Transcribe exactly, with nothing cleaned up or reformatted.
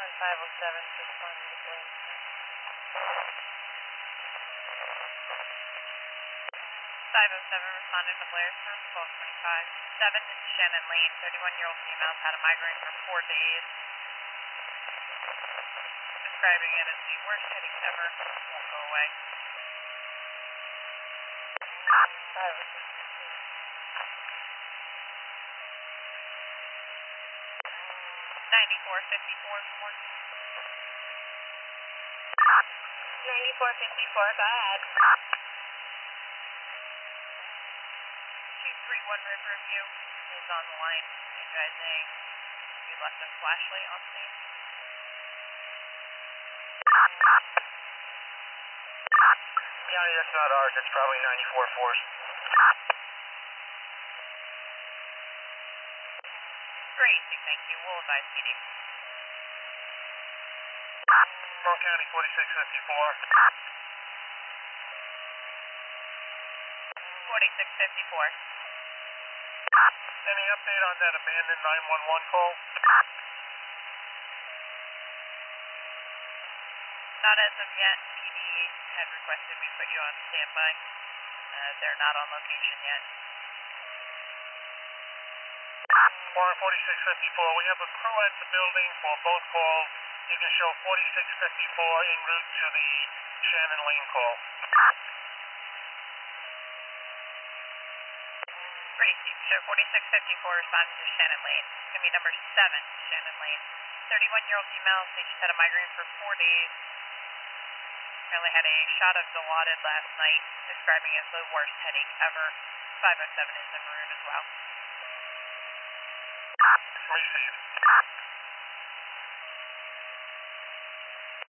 five oh seven responding to Blair. five oh seven responded to Blair for twelve twenty-five. seven Shannon Lane, thirty-one-year-old female, had a migraine for four days. Describing it as the worst headache ever. Won't go away. five oh six. ninety-four fifty-four, four. ninety-four fifty-four, go ahead. two three one Riverview is on the line, advising you left a flashlight on scene. Yeah, that's not ours. It's probably ninety-four fours. Great, thank you. We'll advise P D. Monroe County forty-six fifty-four. forty-six fifty-four. Any update on that abandoned nine one one call? Not as of yet. P D had requested we put you on standby. Uh, they're not on location yet. Warren forty-six fifty-four, we have a crew at the building for both calls. You can show forty-six fifty-four en route to the Shannon Lane call. Great, you can show forty-six fifty-four responding to Shannon Lane. It's going to be number seven, Shannon Lane. thirty-one-year-old female, says she's had a migraine for four days. Apparently had a shot of Dilaudid last night, describing it as the worst headache ever. five oh seven is en route as well. Received.